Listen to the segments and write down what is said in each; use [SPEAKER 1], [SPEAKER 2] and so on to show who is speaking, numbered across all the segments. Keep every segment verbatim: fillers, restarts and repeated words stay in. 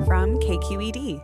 [SPEAKER 1] from K Q E D.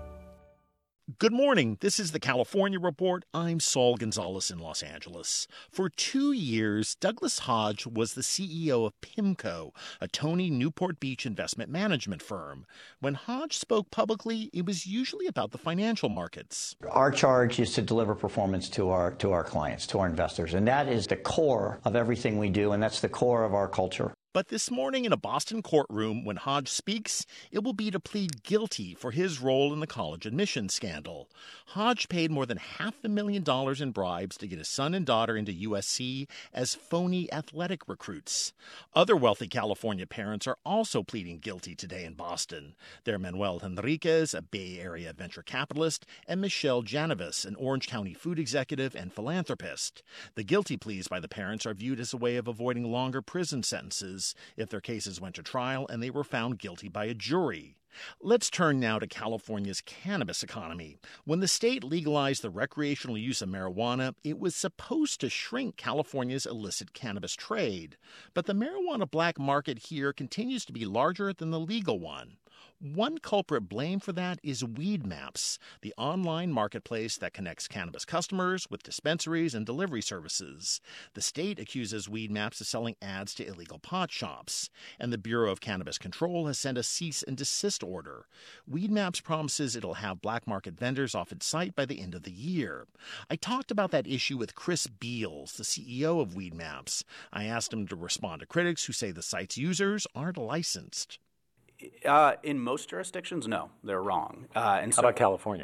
[SPEAKER 2] Good morning. This is the California Report. I'm Saul Gonzalez in Los Angeles. For two years, Douglas Hodge was the C E O of PIMCO, a Tony Newport Beach investment management firm. When Hodge spoke publicly, it was usually about the financial markets.
[SPEAKER 3] Our charge is to deliver performance to our to our clients, to our investors, and that is the core of everything we do, and that's the core of our culture.
[SPEAKER 2] But this morning in a Boston courtroom, when Hodge speaks, it will be to plead guilty for his role in the college admissions scandal. Hodge paid more than half a million dollars in bribes to get his son and daughter into U S C as phony athletic recruits. Other wealthy California parents are also pleading guilty today in Boston. They're Manuel Henriquez, a Bay Area venture capitalist, and Michelle Janovis, an Orange County food executive and philanthropist. The guilty pleas by the parents are viewed as a way of avoiding longer prison sentences if their cases went to trial and they were found guilty by a jury. Let's turn now to California's cannabis economy. When the state legalized the recreational use of marijuana, it was supposed to shrink California's illicit cannabis trade. But the marijuana black market here continues to be larger than the legal one. One culprit blamed for that is Weedmaps, the online marketplace that connects cannabis customers with dispensaries and delivery services. The state accuses Weedmaps of selling ads to illegal pot shops, and the Bureau of Cannabis Control has sent a cease and desist order. Weedmaps promises it'll have black market vendors off its site by the end of the year. I talked about that issue with Chris Beals, the C E O of Weedmaps. I asked him to respond to critics who say the site's users aren't licensed.
[SPEAKER 4] Uh, in most jurisdictions, no, they're wrong. Uh, and
[SPEAKER 5] How
[SPEAKER 4] so,
[SPEAKER 5] about California?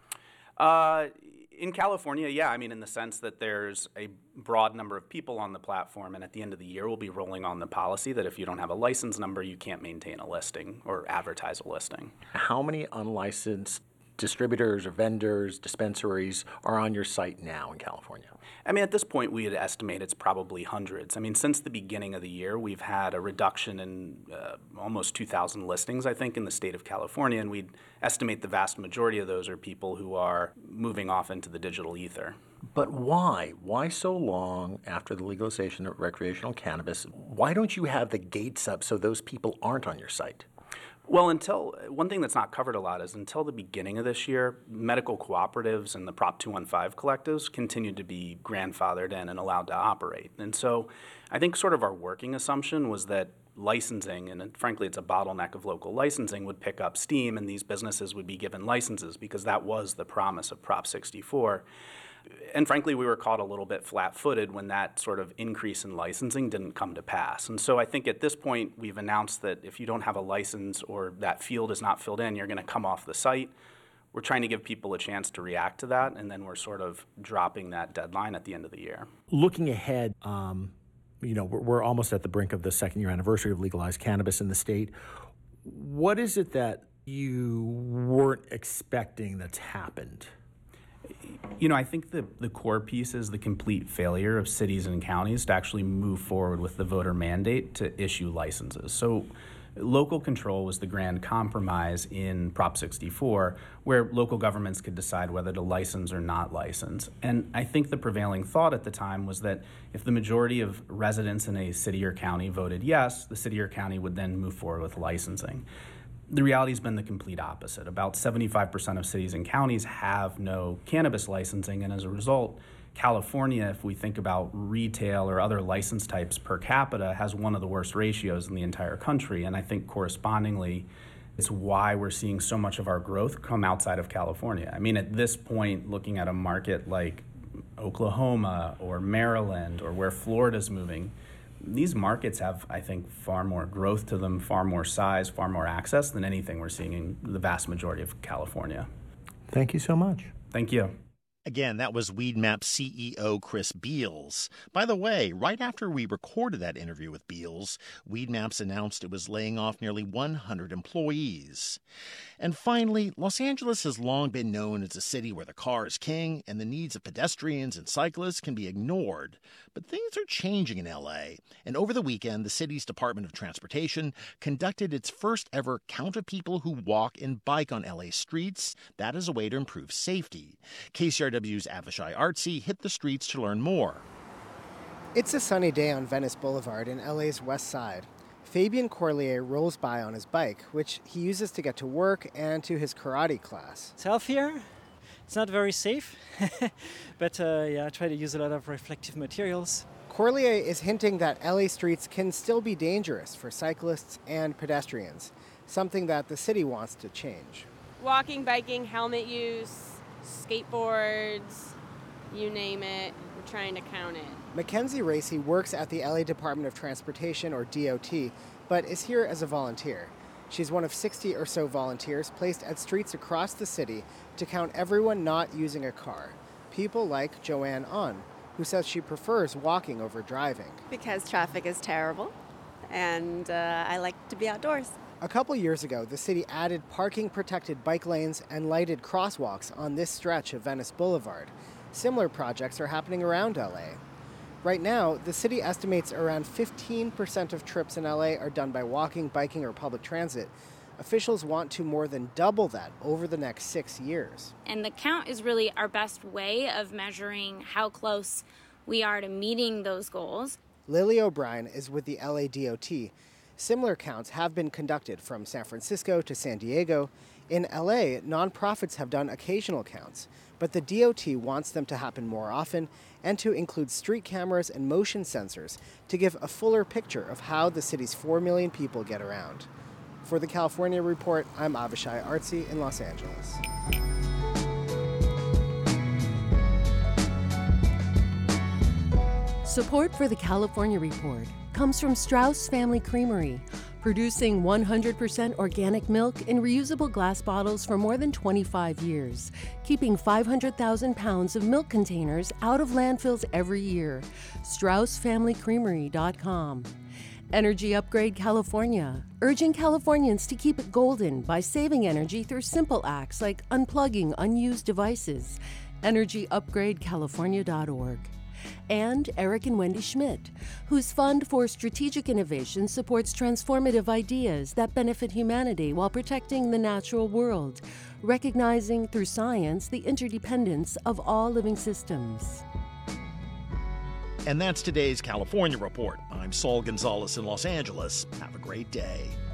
[SPEAKER 4] Uh, in California, yeah, I mean, in the sense that there's a broad number of people on the platform, and at the end of the year, we'll be rolling on the policy that if you don't have a license number, you can't maintain a listing or advertise a listing.
[SPEAKER 5] How many unlicensed distributors or vendors, dispensaries are on your site now in California?
[SPEAKER 4] I mean, at this point, we would estimate it's probably hundreds. I mean, since the beginning of the year, we've had a reduction in uh, almost two thousand listings, I think, in the state of California, and we'd estimate the vast majority of those are people who are moving off into the digital ether.
[SPEAKER 5] But why? Why so long after the legalization of recreational cannabis? Why don't you have the gates up so those people aren't on your site?
[SPEAKER 4] Well, until one thing that's not covered a lot is until the beginning of this year, medical cooperatives and the Prop two fifteen collectives continued to be grandfathered in and allowed to operate. And so I think sort of our working assumption was that licensing, and frankly it's a bottleneck of local licensing, would pick up steam and these businesses would be given licenses because that was the promise of Prop sixty-four. And frankly, we were caught a little bit flat-footed when that sort of increase in licensing didn't come to pass. And so I think at this point, we've announced that if you don't have a license or that field is not filled in, you're going to come off the site. We're trying to give people a chance to react to that, and then we're sort of dropping that deadline at the end of the year.
[SPEAKER 5] Looking ahead, um, you know, we're, we're almost at the brink of the second-year anniversary of legalized cannabis in the state. What is it that you weren't expecting that's happened?
[SPEAKER 4] You know, I think the, the core piece is the complete failure of cities and counties to actually move forward with the voter mandate to issue licenses. So local control was the grand compromise in Prop sixty-four, where local governments could decide whether to license or not license. And I think the prevailing thought at the time was that if the majority of residents in a city or county voted yes, the city or county would then move forward with licensing. The reality has been the complete opposite. About seventy-five percent of cities and counties have no cannabis licensing, and as a result, California, if we think about retail or other license types per capita, has one of the worst ratios in the entire country. And I think correspondingly, it's why we're seeing so much of our growth come outside of California. I mean, at this point, looking at a market like Oklahoma or Maryland or where Florida's moving, these markets have, I think, far more growth to them, far more size, far more access than anything we're seeing in the vast majority of California.
[SPEAKER 5] Thank you so much.
[SPEAKER 4] Thank you.
[SPEAKER 2] Again, that was Weedmaps C E O Chris Beals. By the way, right after we recorded that interview with Beals, Weedmaps announced it was laying off nearly one hundred employees. And finally, Los Angeles has long been known as a city where the car is king and the needs of pedestrians and cyclists can be ignored. But things are changing in L A, and over the weekend, the city's Department of Transportation conducted its first ever count of people who walk and bike on L A streets. That is a way to improve safety. K C R W's Avishai Artsy hit the streets to learn more.
[SPEAKER 6] It's a sunny day on Venice Boulevard in L A's West Side.
[SPEAKER 1] Fabian Corlier rolls by on his bike, which he uses to get to work and to his karate class.
[SPEAKER 6] It's healthier. It's not very safe, but uh, yeah, I try to use a lot of reflective materials.
[SPEAKER 1] Corlier is hinting that L A streets can still be dangerous for cyclists and pedestrians, something that the city wants to change.
[SPEAKER 7] Walking, biking, helmet use, skateboards, you name it, we're trying to count it.
[SPEAKER 1] Mackenzie Racy works at the L A Department of Transportation, or D O T, but is here as a volunteer. She's one of sixty or so volunteers placed at streets across the city to count everyone not using a car. People like Joanne On, who says she prefers walking over driving.
[SPEAKER 8] Because traffic is terrible, and uh, I like to be outdoors.
[SPEAKER 1] A couple years ago, the city added parking-protected bike lanes and lighted crosswalks on this stretch of Venice Boulevard. Similar projects are happening around L A. Right now, the city estimates around fifteen percent of trips in L A are done by walking, biking, or public transit. Officials want to more than double that over the next six years.
[SPEAKER 9] And the count is really our best way of measuring how close we are to meeting those goals.
[SPEAKER 1] Lily O'Brien is with the L A D O T. Similar counts have been conducted from San Francisco to San Diego. In L A, nonprofits have done occasional counts, but the D O T wants them to happen more often and to include street cameras and motion sensors to give a fuller picture of how the city's four million people get around. For the California Report, I'm Avishai Artsy in Los Angeles.
[SPEAKER 10] Support for the California Report comes from Strauss Family Creamery, producing one hundred percent organic milk in reusable glass bottles for more than twenty-five years, keeping five hundred thousand pounds of milk containers out of landfills every year. Strauss Family Creamery dot com. Energy Upgrade California, urging Californians to keep it golden by saving energy through simple acts like unplugging unused devices. Energy Upgrade California dot org. And Eric and Wendy Schmidt, whose Fund for Strategic Innovation supports transformative ideas that benefit humanity while protecting the natural world, recognizing through science the interdependence of all living systems.
[SPEAKER 2] And that's today's California Report. I'm Saul Gonzalez in Los Angeles. Have a great day.